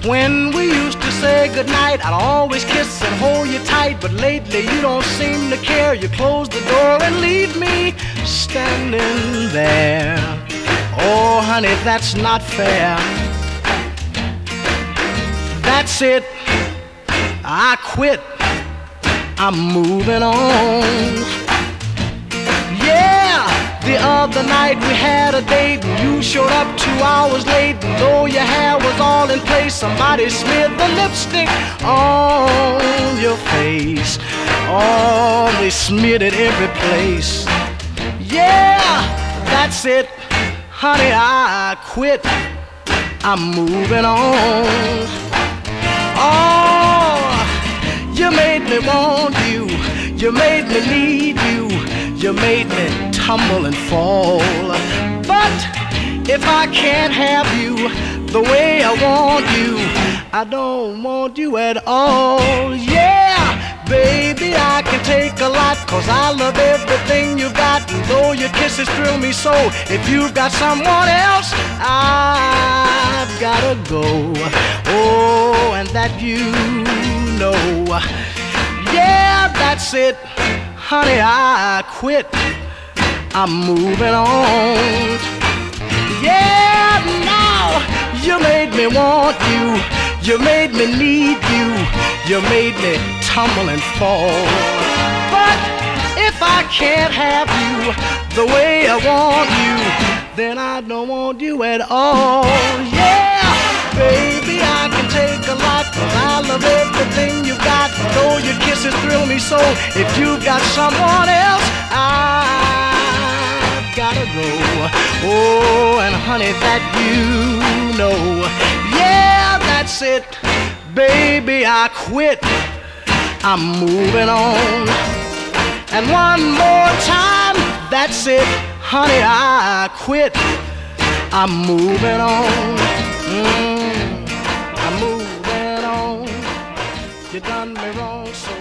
When we used to say goodnight, I'd always kiss and hold you tight. But lately you don't seem to care. You close the door and leave me standing there. Oh honey, that's not fair. That's it, I quit, I'm moving on. Yeah, the other night we had a date and you showed up 2 hours late. And though your hair was all in place, somebody smeared the lipstick on your face. Oh, they smeared it every place. Yeah, that's it, honey, I quit, I'm moving on. Oh, you made me want you, you made me need you, you made me tumble and fall. But if I can't have you the way I want you, I don't want you at all. Yeah, baby, I can take a lot, 'cause I love everything you got. And though your kisses thrill me so, if you've got someone else, I've gotta go. Oh, and that you know. Yeah, that's it, honey, I quit, I'm moving on. Yeah, now you made me want you, you made me need you, you made me tumble and fall. But if I can't have you the way I want you, then I don't want you at all. Yeah, baby, I can take a lot, 'cause I love everything you got. Though your kisses thrill me so, if you've got someone else, I've gotta go. Oh, and honey, that you know. Yeah, that's it, baby, I quit, I'm moving on. And one more time, that's it, honey, I quit, I'm moving on. I'm moving on. You done me wrong, so